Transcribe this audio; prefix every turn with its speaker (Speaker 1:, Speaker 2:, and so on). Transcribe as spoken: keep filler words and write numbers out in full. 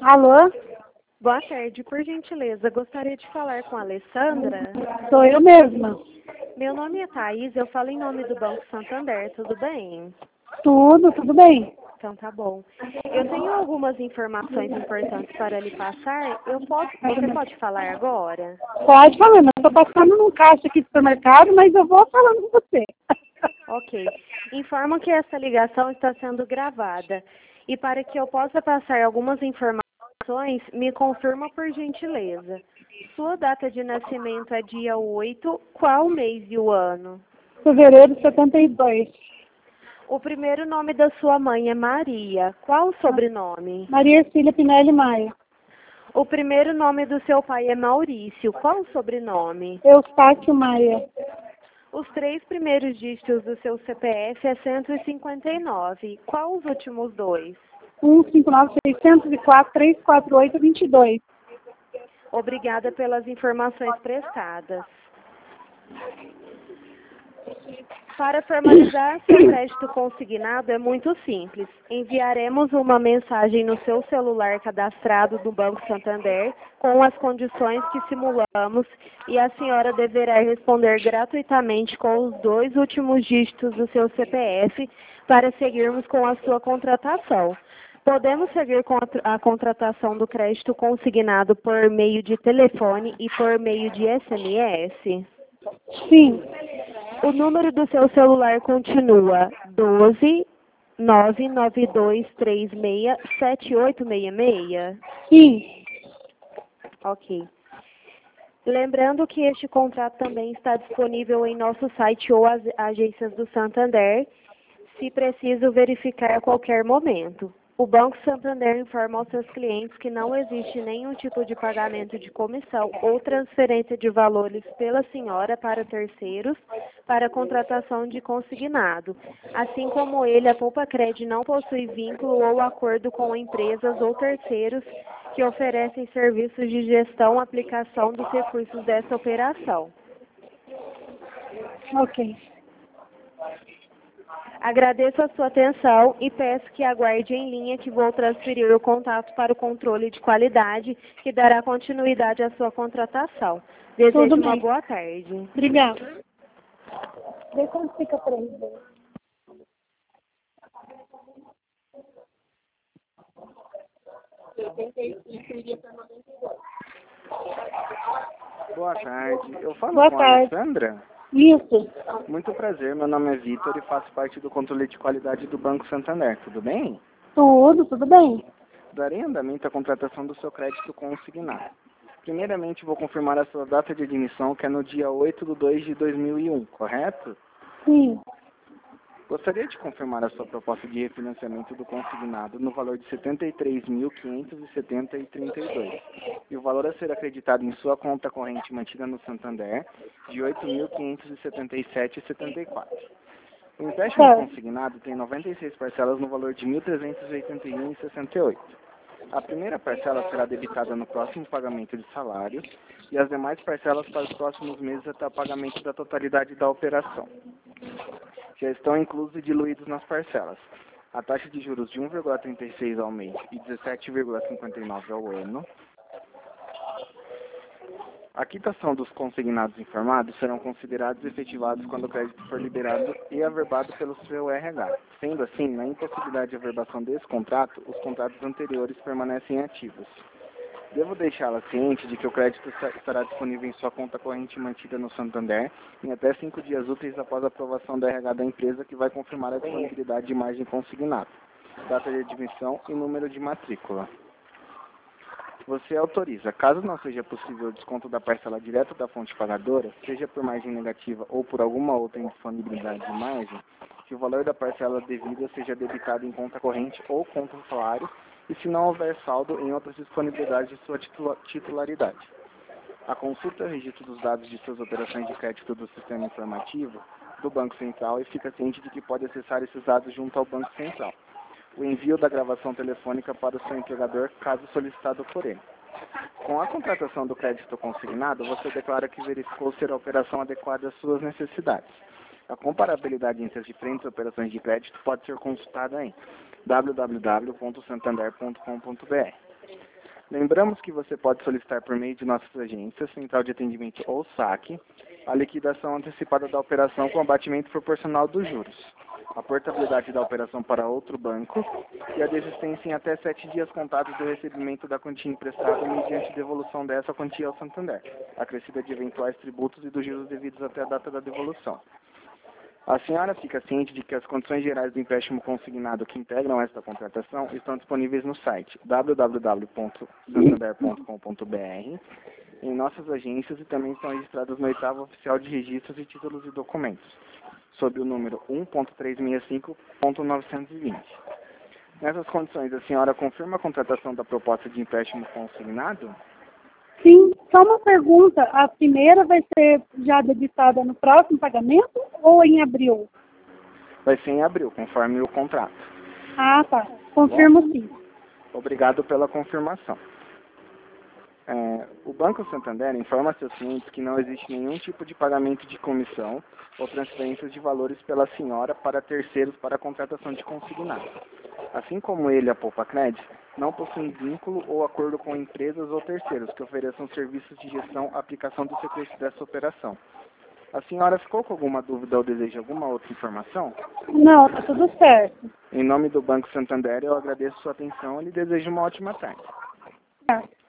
Speaker 1: Alô?
Speaker 2: Boa tarde, por gentileza, gostaria de falar com a Alessandra.
Speaker 1: Sou eu mesma.
Speaker 2: Meu nome é Thaís, eu falo em nome do Banco Santander, tudo bem?
Speaker 1: Tudo, tudo bem.
Speaker 2: Então tá bom. Eu tenho algumas informações importantes para lhe passar. Eu posso, você pode falar agora?
Speaker 1: Pode falar, eu estou passando num caixa aqui do supermercado, mas eu vou falando com você.
Speaker 2: Ok. Informo que essa ligação está sendo gravada. E para que eu possa passar algumas informações, me confirma por gentileza. Sua data de nascimento é dia oito, qual mês e o ano?
Speaker 1: Fevereiro de setenta e dois.
Speaker 2: O primeiro nome da sua mãe é Maria. Qual o sobrenome?
Speaker 1: Maria Ercília Pinelli Maia.
Speaker 2: O primeiro nome do seu pai é Maurício. Qual o sobrenome?
Speaker 1: Eustáquio Maia.
Speaker 2: Os três primeiros dígitos do seu C P F é cento e cinquenta e nove. Qual os últimos dois?
Speaker 1: um cinco nove seis zero quatro três quatro oito dois dois.
Speaker 2: Obrigada pelas informações prestadas. Para formalizar seu crédito consignado é muito simples. Enviaremos uma mensagem no seu celular cadastrado do Banco Santander com as condições que simulamos e a senhora deverá responder gratuitamente com os dois últimos dígitos do seu C P F para seguirmos com a sua contratação. Podemos seguir com a, a contratação do crédito consignado por meio de telefone e por meio de S M S?
Speaker 1: Sim.
Speaker 2: O número do seu celular continua doze, nove nove dois três seis, sete oito seis seis?
Speaker 1: Sim.
Speaker 2: Ok. Lembrando que este contrato também está disponível em nosso site ou as agências do Santander, se preciso verificar a qualquer momento. O Banco Santander informa aos seus clientes que não existe nenhum tipo de pagamento de comissão ou transferência de valores pela senhora para terceiros para contratação de consignado. Assim como ele, a Poupa Cred não possui vínculo ou acordo com empresas ou terceiros que oferecem serviços de gestão e aplicação dos recursos dessa operação.
Speaker 1: Ok.
Speaker 2: Agradeço a sua atenção e peço que aguarde em linha que vou transferir o contato para o controle de qualidade, que dará continuidade à sua contratação. Desejo
Speaker 1: Tudo
Speaker 2: uma
Speaker 1: bem.
Speaker 2: boa tarde.
Speaker 1: Obrigada. Vê quanto fica para ele.
Speaker 3: Boa tarde. Eu falo
Speaker 1: Boa
Speaker 3: com a
Speaker 1: tarde.
Speaker 3: Alessandra?
Speaker 1: Isso.
Speaker 3: Muito prazer, meu nome é Vitor e faço parte do controle de qualidade do Banco Santander. Tudo bem?
Speaker 1: Tudo, tudo bem.
Speaker 3: Darei andamento à contratação do seu crédito consignado. Primeiramente, vou confirmar a sua data de admissão, que é no dia oito de dois de dois mil e um, correto?
Speaker 1: Sim.
Speaker 3: Gostaria de confirmar a sua proposta de refinanciamento do consignado no valor de setenta e três mil quinhentos e setenta reais e trinta e dois centavos e o valor a ser acreditado em sua conta corrente mantida no Santander de oito mil quinhentos e setenta e sete reais e setenta e quatro centavos. O empréstimo
Speaker 1: Certo.
Speaker 3: consignado tem noventa e seis parcelas no valor de mil trezentos e oitenta e um reais e sessenta e oito centavos. A primeira parcela será debitada no próximo pagamento de salário e as demais parcelas para os próximos meses até o pagamento da totalidade da operação. Já estão inclusos e diluídos nas parcelas a taxa de juros de um vírgula trinta e seis ao mês e dezessete vírgula cinquenta e nove ao ano. A quitação dos consignados informados serão considerados efetivados quando o crédito for liberado e averbado pelo seu R H. Sendo assim, na impossibilidade de averbação desse contrato, os contratos anteriores permanecem ativos. Devo deixá-la ciente de que o crédito estará disponível em sua conta corrente mantida no Santander em até cinco dias úteis após a aprovação da R H da empresa, que vai confirmar a disponibilidade de margem consignada, data de admissão e número de matrícula. Você autoriza, caso não seja possível o desconto da parcela direto da fonte pagadora, seja por margem negativa ou por alguma outra indisponibilidade de margem, que o valor da parcela devida seja debitado em conta corrente ou conta salário, e se não houver saldo em outras disponibilidades de sua titularidade. A consulta e o registro dos dados de suas operações de crédito do sistema informativo do Banco Central e fica ciente de que pode acessar esses dados junto ao Banco Central. O envio da gravação telefônica para o seu empregador, caso solicitado por ele. Com a contratação do crédito consignado, você declara que verificou ser a operação adequada às suas necessidades. A comparabilidade entre as diferentes operações de crédito pode ser consultada em w w w ponto santander ponto com ponto b r. Lembramos que você pode solicitar por meio de nossas agências, Central de Atendimento ou saque, a liquidação antecipada da operação com abatimento proporcional dos juros, a portabilidade da operação para outro banco e a desistência em até sete dias contados do recebimento da quantia emprestada mediante devolução dessa quantia ao Santander, acrescida de eventuais tributos e dos juros devidos até a data da devolução. A senhora fica ciente de que as condições gerais do empréstimo consignado que integram esta contratação estão disponíveis no site w w w ponto santander ponto com ponto b r, em nossas agências e também estão registradas no oitavo Oficial de Registros e Títulos e Documentos, sob o número um ponto trezentos e sessenta e cinco ponto novecentos e vinte. Nessas condições, a senhora confirma a contratação da proposta de empréstimo consignado?
Speaker 1: Sim, só uma pergunta. A primeira vai ser já debitada no próximo pagamento ou em abril?
Speaker 3: Vai ser em abril, conforme o contrato.
Speaker 1: Ah, tá. Confirmo sim.
Speaker 3: Obrigado pela confirmação. É, o Banco Santander informa a seus clientes que não existe nenhum tipo de pagamento de comissão ou transferências de valores pela senhora para terceiros para a contratação de consignado. Assim como ele, a Poupacred, não possuem vínculo ou acordo com empresas ou terceiros que ofereçam serviços de gestão à aplicação do sequestro dessa operação. A senhora ficou com alguma dúvida ou deseja alguma outra informação?
Speaker 1: Não, tá tudo certo.
Speaker 3: Em nome do Banco Santander, eu agradeço sua atenção e lhe desejo uma ótima tarde.
Speaker 1: Tá.